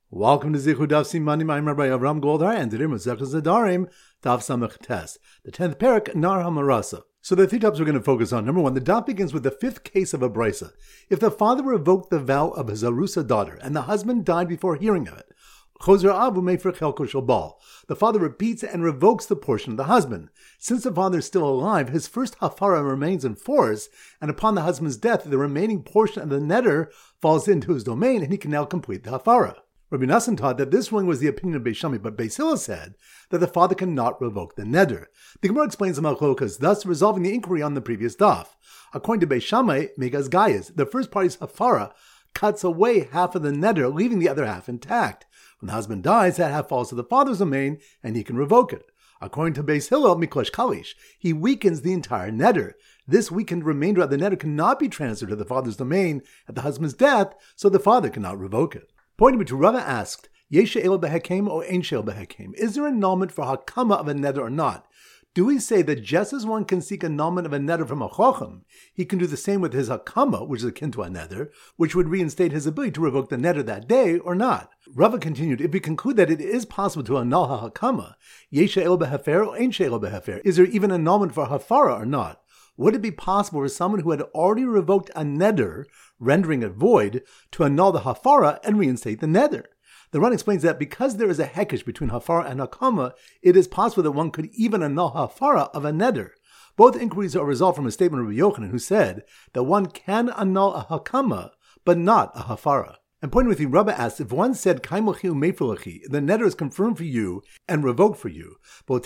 Welcome to Zichud Daf Simanim. I'm Rabbi Avram Goldhar, and today Masechtas Nedarim, Daf Samach Tes, the 10th parak, Nar HaMarasa. So the three topics we're going to focus on. Number one, the daf begins with the fifth case of a brisa. If the father revoked the vow of his Arusa daughter, and the husband died before hearing of it, Chozer Avu Mefer Chelko Shel Baal. The father repeats and revokes the portion of the husband. Since the father is still alive, his first hafara remains in force, and upon the husband's death, the remaining portion of the neder falls into his domain, and he can now complete the hafara. Rabbi Nassan taught that this ruling was the opinion of Beis Shammai, but Beis Hillel said that the father cannot revoke the neder. The Gemara explains the machlokas, thus resolving the inquiry on the previous daf. According to Beis Shammai, Megas Gayas, the first party's hafara cuts away half of the neder, leaving the other half intact. When the husband dies, that half falls to the father's domain, and he can revoke it. According to Beis Hillel, Miklesh Kalish, he weakens the entire neder. This weakened remainder of the neder cannot be transferred to the father's domain at the husband's death, so the father cannot revoke it. Pointing to Rava asked, Yesha el behekem or ein shel behekem? Is there an annulment for hakama of a neder or not? Do we say that just as one can seek annulment of a neder from a chochem, he can do the same with his hakama, which is akin to a neder, which would reinstate his ability to revoke the neder that day, or not? Rava continued, if we conclude that it is possible to annul hakama, Yesha el behefer or ein shel behefer, is there even an annulment for hafara or not? Would it be possible for someone who had already revoked a neder, rendering it void, to annul the hafara and reinstate the neder? The Ran explains that because there is a hekesh between hafara and hakama, it is possible that one could even annul hafara of a neder. Both inquiries are resolved from a statement of Rabbi Yochanan, who said that one can annul a hakama, but not a hafara. And pointing with you, Rabbi asks, if one said, the neder is confirmed for you and revoked for you,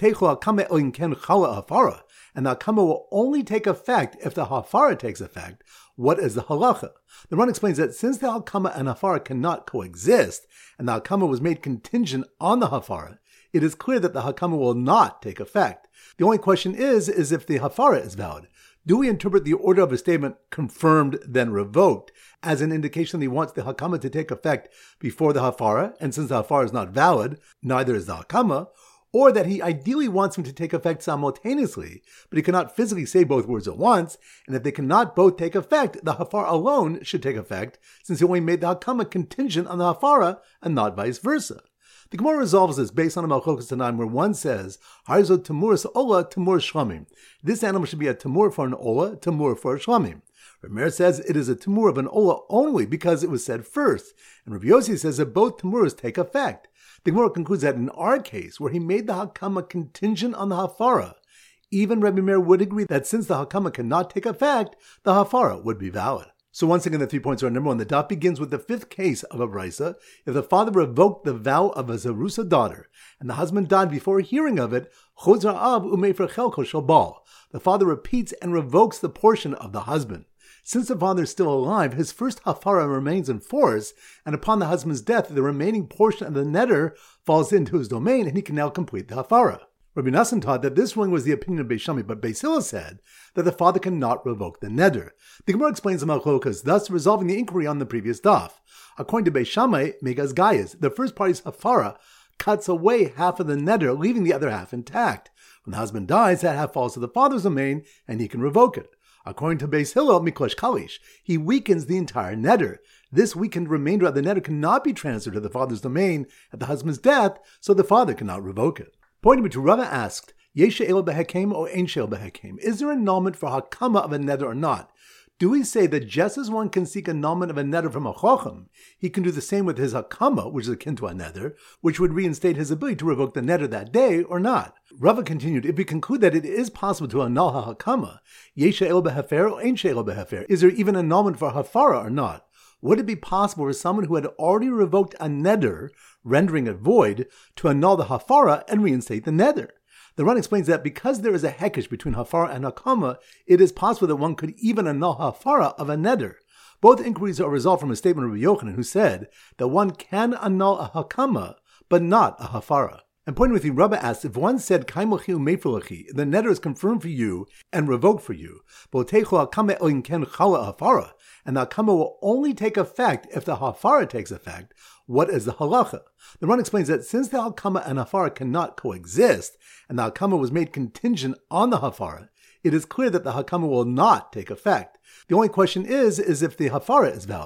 and the hakama will only take effect if the hafara takes effect, what is the halacha? The Ran explains that since the hakama and hafara cannot coexist, and the hakama was made contingent on the hafara, it is clear that the hakama will not take effect. The only question is if the hafara is valid. Do we interpret the order of a statement confirmed then revoked as an indication that he wants the hakama to take effect before the hafara, and since the hafara is not valid, neither is the hakama, or that he ideally wants him to take effect simultaneously, but he cannot physically say both words at once, and if they cannot both take effect, the hafara alone should take effect, since he only made the hakama contingent on the hafara and not vice versa. The Gemara resolves this based on a Malchokas Tanaim where one says, Harzo Tamuris Ola Tamur Shlamim. This animal should be a Tamur for an Ola, Tamur for a Shlamim. Rameir says it is a Tamur of an Ola only because it was said first, and Rabbi Yossi says that both Tamuras take effect. The Gemara concludes that in our case, where he made the hakama contingent on the hafara, even Rabbi Meir would agree that since the hakama cannot take effect, the hafara would be valid. So once again, the 3 points are: number one, the daf begins with the fifth case of a brisa. If the father revoked the vow of his Arusa daughter, and the husband died before hearing of it, Chozer Av Umefer Chelko Shel Baal. The father repeats and revokes the portion of the husband. Since the father is still alive, his first hafara remains in force, and upon the husband's death, the remaining portion of the neder falls into his domain, and he can now complete the hafara. Rabbi Nassan taught that this ruling was the opinion of Beis Shammai, but Beis Hillel said that the father cannot revoke the neder. The Gemara explains the machlokas, thus resolving the inquiry on the previous daf. According to Beis Shammai, Megas Gayas, the first party's hafara cuts away half of the neder, leaving the other half intact. When the husband dies, that half falls to the father's domain, and he can revoke it. According to Beis Hillel, Miklesh Kalish, he weakens the entire neder. This weakened remainder of the neder cannot be transferred to the father's domain at the husband's death, so the father cannot revoke it. Pointing to Rava asked, Yesha el behekem or ein shel behekem? Is there an annulment for hakama of a neder or not? Do we say that just as one can seek annulment of a neder from a chochem, he can do the same with his hakama, which is akin to a neder, which would reinstate his ability to revoke the neder that day, or not? Rava continued, if we conclude that it is possible to annul hakama, Yesha el behefer or ein shel behefer, is there even an annulment for hafara or not? Would it be possible for someone who had already revoked a neder, rendering it void, to annul the hafara and reinstate the neder? The Ran explains that because there is a hekesh between hafara and hakama, it is possible that one could even annul hafara of a neder. Both inquiries are resolved from a statement of Rabbi Yochanan, who said that one can annul a hakama, but not a hafara. And pointing with you, Rabbi asks, if one said, the neder is confirmed for you and revoked for you, and the hakama will only take effect if the hafara takes effect, what is the halacha? The Ran explains that since the hakama and hafara cannot coexist, and the hakama was made contingent on the hafara, it is clear that the hakama will not take effect. The only question is if the hafara is valid.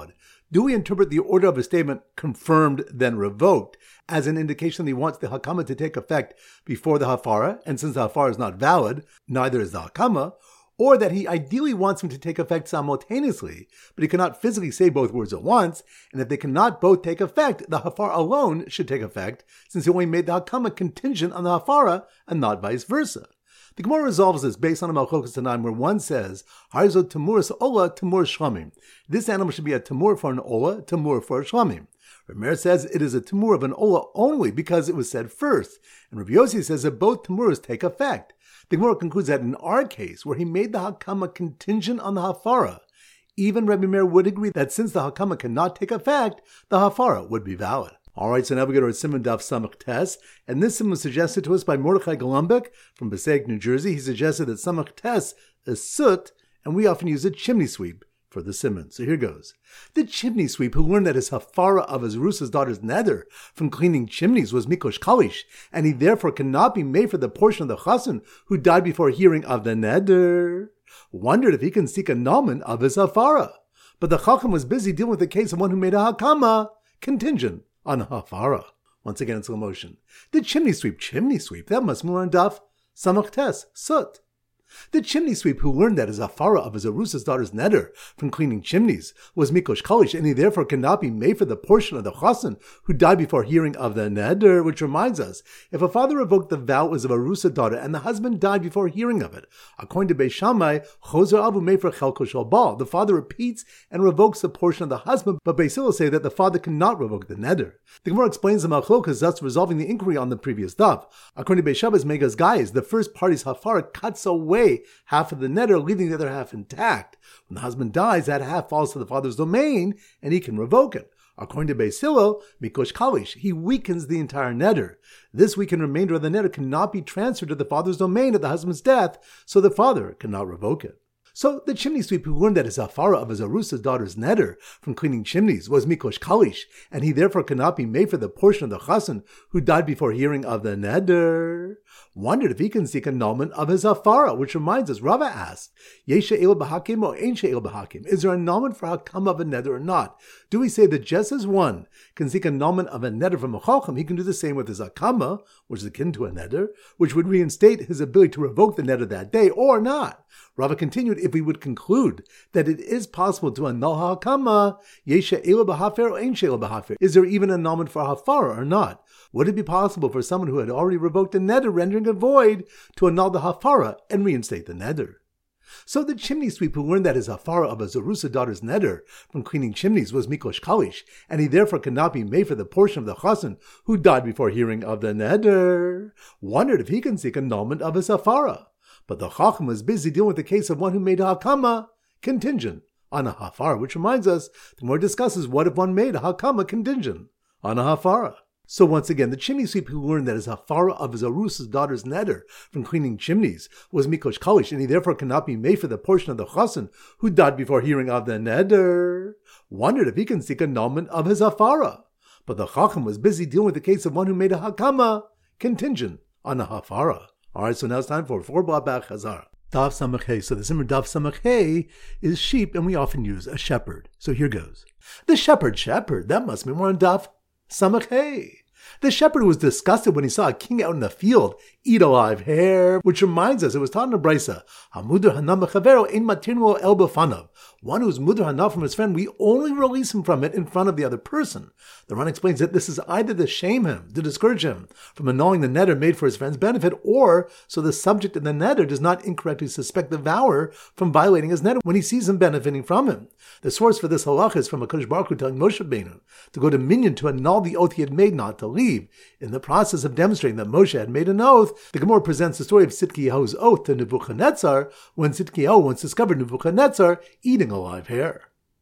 Do we interpret the order of a statement confirmed then revoked as an indication that he wants the hakama to take effect before the hafara, and since the hafara is not valid, neither is the hakama, or that he ideally wants him to take effect simultaneously, but he cannot physically say both words at once, and if they cannot both take effect, the hafara alone should take effect, since he only made the hakama contingent on the hafara and not vice versa. The Gemara resolves this based on a Malchokas Tanaim where one says, Harzo Tamuris Ola Tamur Shlamim. This animal should be a Tamur for an Ola, Tamur for a Shlamim. Rameir says it is a Tamur of an Ola only because it was said first, and Rabbi Yossi says that both Tamuras take effect. The Gemara concludes that in our case, where he made the Hakama contingent on the Hafara, even Rabbi Meir would agree that since the Hakama cannot take effect, the Hafara would be valid. Alright, so now we go to our Siman Daf Samach Tes, and this Siman was suggested to us by Mordechai Golombek from Passaic, New Jersey. He suggested that Samach Tes is soot, and we often use a chimney sweep for the Siman. So here goes. The chimney sweep who learned that his hafara of his Rusa's daughter's nether from cleaning chimneys was Mikosh Kalish, and he therefore cannot be made for the portion of the Chassan who died before hearing of the nether, wondered if he can seek a annulment of his hafara. But the Chacham was busy dealing with the case of one who made a hakama contingent on hafara. Once again in slow motion. The chimney sweep, that must be on Daf Samach Tes, soot. The chimney sweep who learned that his hafara of his Arusa's daughter's nether from cleaning chimneys was Mikosh Kalish, and he therefore cannot be made for the portion of the Chassan who died before hearing of the nether, which reminds us, if a father revoked the vows of a Arusa daughter and the husband died before hearing of it, according to Beis Shammai, Chozer Avu Mefer Chelko Shel Baal, the father repeats and revokes the portion of the husband, but Beis Hillel say that the father cannot revoke the nether. The Gemara explains the Machlokas, thus resolving the inquiry on the previous daf. According to Beis Shabbai's Megas Gaiz, the first party's hafara cuts away half of the nether, leaving the other half intact. When the husband dies, that half falls to the father's domain, and he can revoke it. According to Beis Hillel, Mikosh Kalish, he weakens the entire nether. This weakened remainder of the nether cannot be transferred to the father's domain at the husband's death, so the father cannot revoke it. So the chimney sweep who learned that his hafara of his Arusa's daughter's nether from cleaning chimneys was Mikosh Kalish, and he therefore cannot be made for the portion of the Chassan who died before hearing of the nether, wondered if he can seek annulment of his hafara, which reminds us, Rava asked, Yesha el b'hakim or ain't el b'hakim? Is there annulment for hakam of a nether or not? Do we say that just as one can seek annulment of a nether from a chacham, he can do the same with his hakama, which is akin to a nether, which would reinstate his ability to revoke the nether that day, or not? Rava continued, if we would conclude that it is possible to annul hakama, Yesha el b'hafer or ain't el b'hafer? Is there even annulment for hafara or not? Would it be possible for someone who had already revoked a nether, rendering it void, to annul the hafara and reinstate the nether? So the chimney sweep who learned that his hafara of a Zerusa daughter's nether from cleaning chimneys was Mikosh Kalish, and he therefore cannot be made for the portion of the Chassan who died before hearing of the nether, wondered if he can seek annulment of his hafara. But the Chacham was busy dealing with the case of one who made a hakama contingent on a hafara, which reminds us, the Gemara discusses what if one made a hakama contingent on a hafara. So once again, the chimney sweep who learned that his hafara of his Arusa's daughter's nether from cleaning chimneys was Mikosh Kalish, and he therefore cannot be made for the portion of the Chassan who died before hearing of the nether, wondered if he can seek annulment of his hafara. But the Chacham was busy dealing with the case of one who made a hakama contingent on a hafara. Alright, so now it's time for 4 Blabach Hazar. Daf Samach Hey. So the Simmer Daf Samach Hey is sheep, and we often use a shepherd. So here goes. The shepherd, that must be more on Daf Samach Hey. The shepherd was disgusted when he saw a king out in the field eat a live hare, which reminds us, it was taught in the Brisa, Hamudar Hanam Chavero ein matirno el b'fanav. One who is mudar hanam from his friend, we only release him from it in front of the other person. The Ran explains that this is either to shame him, to discourage him from annulling the nether made for his friend's benefit, or so the subject of the nether does not incorrectly suspect the vower from violating his nether when he sees him benefiting from him. The source for this halach is from HaKadosh Baruch Hu telling Moshe Rabbeinu to go to Minyan to annul the oath he had made not to leave. In the process of demonstrating that Moshe had made an oath, the Gemara presents the story of Tzidkiyahu's oath to Nebuchadnezzar when Tzidkiyahu once discovered Nebuchadnezzar eating a live hare.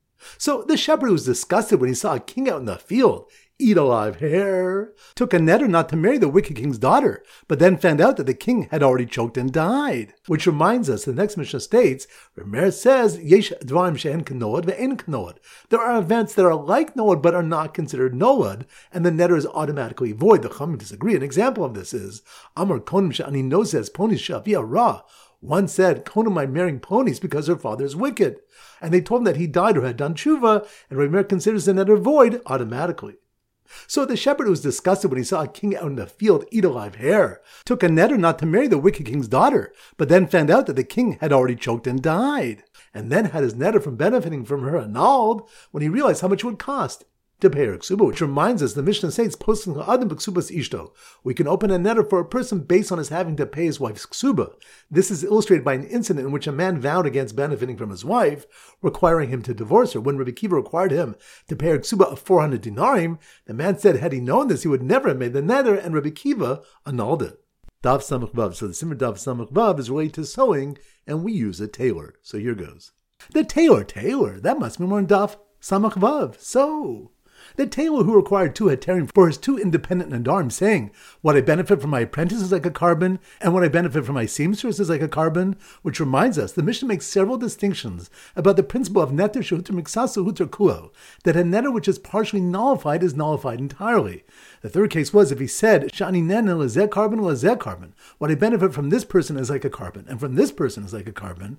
So the shepherd was disgusted when he saw a king out in the field eat a live hare, took a nether not to marry the wicked king's daughter, but then found out that the king had already choked and died. Which reminds us, the next Mishnah states, Rameir says, Yesh dvarim shehen k'noad ve'en k'noad. There are events that are like noad but are not considered noad, and the nether is automatically void. The Chachamim disagree. An example of this is, Amar konim she'ani nozes ponis she'avia ra. One said, Kona my marrying ponies because her father is wicked. And they told him that he died or had done tshuva, and Rabbi Meir considers the neder void automatically. So the shepherd was disgusted when he saw a king out in the field eat a live hare, took a neder not to marry the wicked king's daughter, but then found out that the king had already choked and died, and then had his neder from benefiting from her annulled when he realized how much it would cost to pay her ksuba, which reminds us the Mishnah states, "Posting adam b'ksubas ishto." We can open a neder for a person based on his having to pay his wife's ksuba. This is illustrated by an incident in which a man vowed against benefiting from his wife, requiring him to divorce her. When Rabbi Kiva required him to pay her ksuba of 400 dinarim, the man said, had he known this, he would never have made the neder, and Rabbi Kiva annulled it. Dav Samach Vav. So the Simmer Dav Samach Vav is related to sewing, and we use a tailor. So here goes. The tailor, that must be more in Dav Samach Vav. So the tailor who required 2 heterim for his 2 independent nadarim, saying, what I benefit from my apprentice is like a carbon, and what I benefit from my seamstress is like a carbon, which reminds us, the Mishnah makes several distinctions about the principle of neter shehuter miksasu huter kuo, that a neter which is partially nullified is nullified entirely. The third case was if he said, Shani nene lezeh carbon, what I benefit from this person is like a carbon, and from this person is like a carbon,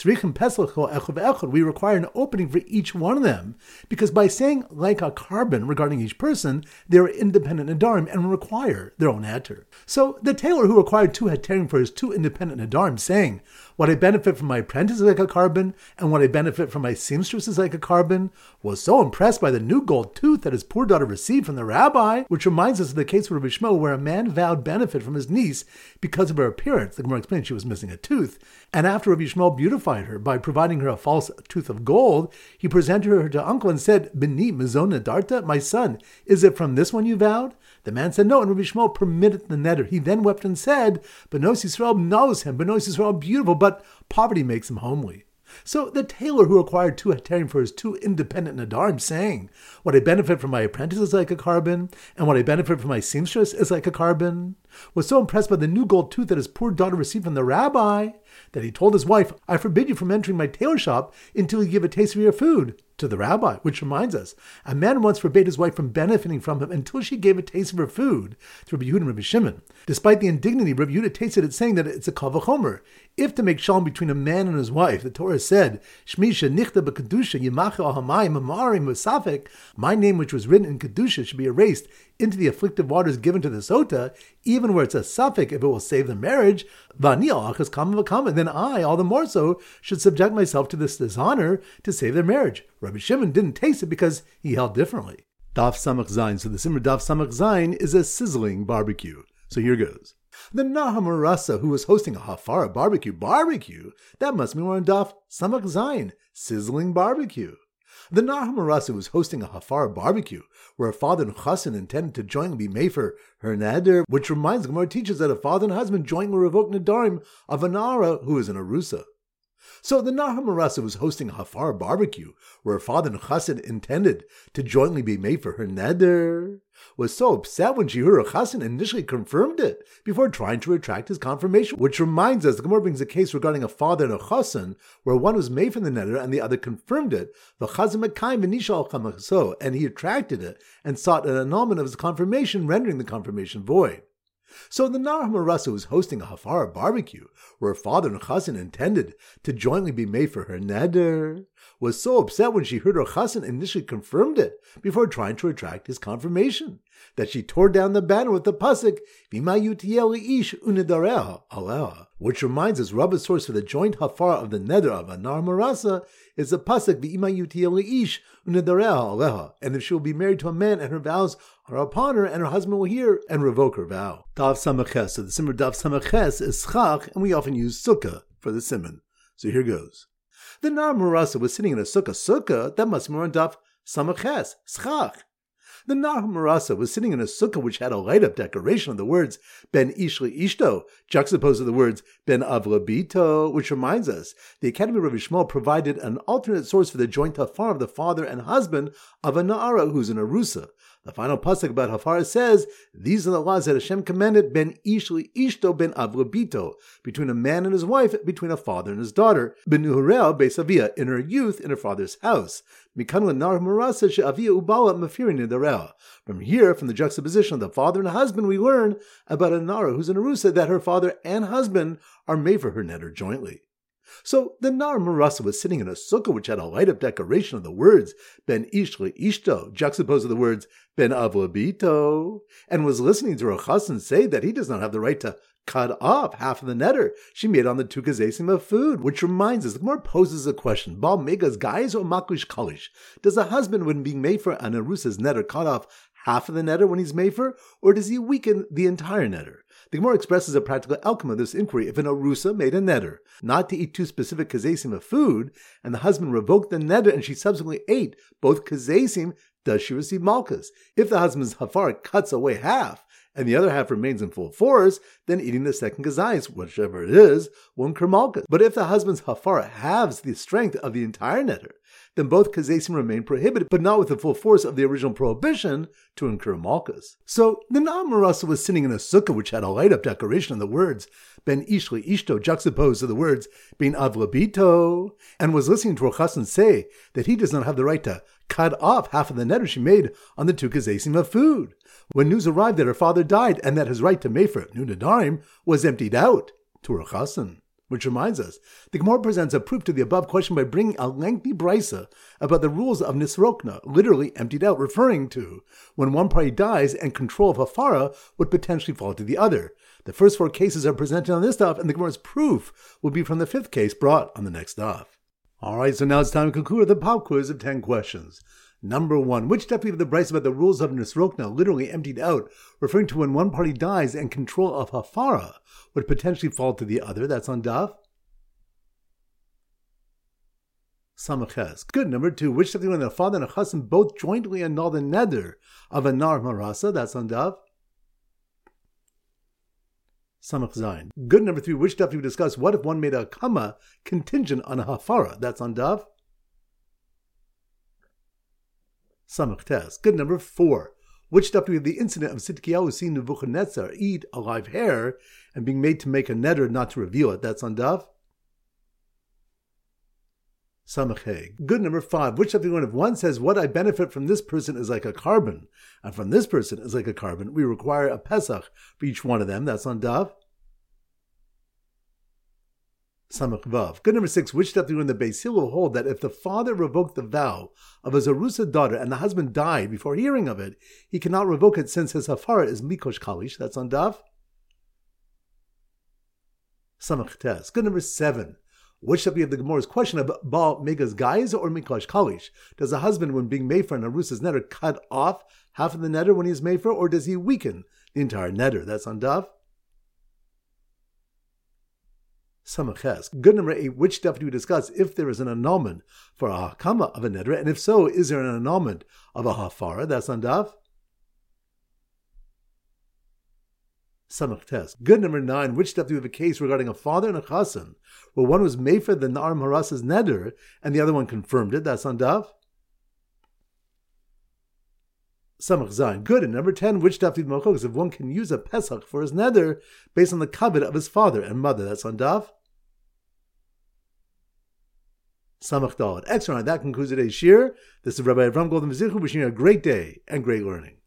we require an opening for each one of them, because by saying like a carbon regarding each person, they are independent nadarim and require their own heter. So the tailor who required 2 heterim for his 2 independent nadarim, saying, what I benefit from my apprentice is like a carbon, and what I benefit from my seamstress is like a carbon, was so impressed by the new gold tooth that his poor daughter received from the rabbi, which reminds us of the case of Rabbi Shmuel where a man vowed benefit from his niece because of her appearance. The Gemara explained she was missing a tooth, and after Rabbi Shmuel beautified her by providing her a false tooth of gold, he presented her to uncle and said, Bini mizona darta, my son, is it from this one you vowed? The man said no, and Rabbi Shmuel permitted the neder. He then wept and said, Benos Yisrael knows him, Benos Yisrael beautiful, but poverty makes him homely. So the tailor who required 2 heterim for his 2 independent nadarim, saying, what I benefit from my apprentice is like a carbon, and what I benefit from my seamstress is like a carbon, was so impressed by the new gold tooth that his poor daughter received from the rabbi, that he told his wife, I forbid you from entering my tailor shop until you give a taste of your food to the rabbi, which reminds us, a man once forbade his wife from benefiting from him until she gave a taste of her food to Rabbi Yehuda and Rabbi Shimon. Despite the indignity, Rabbi Yehuda tasted it, saying that it's a kal v'chomer. If to make shalom between a man and his wife, the Torah said, Shmisha nichta b'kedusha yimacha al hamayim amarim v'safek, my name which was written in kedusha should be erased into the afflictive waters given to the sota, even where it's a safek if it will save the marriage, v'ani al achas kama v'kama, then I, all the more so, should subject myself to this dishonor to save their marriage. Rabbi Shimon didn't taste it because he held differently. Daf Samach Zayin. So the Simmer Daf Samach Zayin is a sizzling barbecue. So here goes. The Nahum Rasa, who was hosting a Hafara barbecue, that must be more on Daf Samach Zayin, sizzling barbecue. The Nahum Rasa was hosting a Hafara barbecue, where a father and chassan intended to jointly be mefer her neder, which reminds the Gemara teaches that a father and husband jointly revoke nedarim of an ara who is an arusa. So the Nahum Rasa was hosting a Hafara barbecue, where her father and chassan intended to jointly be made for her neder, was so upset when she heard her chassan initially confirmed it before trying to retract his confirmation, which reminds us, the Gemara brings a case regarding a father and a chassan, where one was made for the neder and the other confirmed it, and he retracted it and sought an annulment of his confirmation, rendering the confirmation void. So the Nahum Rasa was hosting a Hafara barbecue, where her father and chassan intended to jointly be made for her neder, was so upset when she heard her chassan initially confirmed it before trying to retract his confirmation, that she tore down the banner with the pasuk V'ma yutiel ish unedareha aleha, which reminds us Rabba's source for the joint Hafara of the neder of a Nahum Rasa is the pasuk V'ma yutiel ish unedareha aleha, and if she will be married to a man and her vows are upon her, and her husband will hear and revoke her vow. Dav Samaches. So the simmer Dav Samaches is schach, and we often use sukkah for the simon. So here goes. The Nahum Rasa was sitting in a sukkah, that must be more on Dav Samaches, schach. The Nahum Rasa was sitting in a sukkah which had a light-up decoration of the words Ben Ishli Ishto, juxtaposed to the words Ben Avlabito, which reminds us, the Academy of Rabbi Shmuel provided an alternate source for the joint hafar of the father and husband of a Na'ara who's an Arusa. The final pasuk about Hafara says, these are the laws that Hashem commanded ben ish li ishto ben av lebito, between a man and his wife, between a father and his daughter, ben nuhurel beis avia, in her youth in her father's house. Mikan lenar marasa she'avia ubala mafirin nidarel. From here, from the juxtaposition of the father and husband, we learn about a nara who's an arusa, that her father and husband are made for her neder jointly. So the Nar Marasa was sitting in a sukkah which had a light-up decoration of the words Ben Ish li Ishto, juxtaposed with the words Ben Av Lebito, and was listening to her chassan say that he does not have the right to cut off half of the neder she made on the two kazesim of food. Which reminds us, the Gemara poses a question: Baal megas guys or maklish kalish? Does a husband, when being made for an arusa's neder, cut off half of the neder when he's made for, or does he weaken the entire neder? The Gemara expresses a practical outcome of this inquiry. If an arusa made a neder not to eat two specific kazesim of food, and the husband revoked the neder and she subsequently ate both kazesim, does she receive malchus? If the husband's hafar cuts away half, and the other half remains in full force, then eating the second kazayis, whichever it is, will incur malchus. But if the husband's hafar halves the strength of the entire neder, then both kazesim remain prohibited, but not with the full force of the original prohibition to incur malchus. So the Nar Marasa was sitting in a sukkah which had a light-up decoration of the words Ben Ish li Ishto, juxtaposed to the words Ben Av Lebito, and was listening to her chassan say that he does not have the right to cut off half of the neder she made on the two kazesim of food. When news arrived that her father died and that his right to mefer nunadarim was emptied out to her chassan. Which reminds us, the Gemara presents a proof to the above question by bringing a lengthy brisa about the rules of nisrokna, literally emptied out, referring to when one party dies and control of hafara would potentially fall to the other. The first 4 cases are presented on this daf, and the Gemara's proof will be from the 5th case brought on the next daf. Alright, so now it's time to conclude the pop quiz of 10 questions. Number 1, which daf of the brisa about the rules of nisrokna, literally emptied out, referring to when one party dies and control of hafara would potentially fall to the other? That's on daf Samaches. Good. Number 2, which daf when the father and a chassan both jointly annul the neder of a Nar Marasa? That's on daf Samach Zayin. Good. Number 3, which daf we discuss what if one made a kama contingent on a hafara? That's on daf Samach Tes. Good. Number 4, which daf we have the incident of Tzidkiyahu seeing Nebuchadnezzar eat a live hare and being made to make a neder not to reveal it? That's on daf Samach. Good. Number 5, which daf if one says what I benefit from this person is like a carbon, and from this person is like a carbon, we require a pesach for each one of them. That's on daf Samach Vav. Good. Number 6, which daf when the Beis Hillel hold that if the father revoked the vow of his arusa daughter and the husband died before hearing of it, he cannot revoke it since his hafara is mikosh kalish. That's on daf Samach Tes. Good. Number 7, which daf we have the Gemara's question about Baal megas guys or mikosh kalish? Does a husband, when being made for an arusa's neder, cut off half of the neder when he is made for, or does he weaken the entire neder? That's on daf Samaches. Good. Number 8, which daf do we discuss if there is an annulment for a hakama of a neder, and if so, is there an annulment of a hafara? That's on daf Samach Tes. Good. Number 9, which daf do we have a case regarding a father and a chassan, where one was made for the Nar Marasa's neder and the other one confirmed it? That's on daf Samach Zayin. Good. And number 10, which daf do we have if one can use a pesach for his neder based on the covenant of his father and mother? That's on daf Samach Daled. Excellent. That concludes today's shir. This is Rabbi Avram Golden Vizichu wishing you a great day and great learning.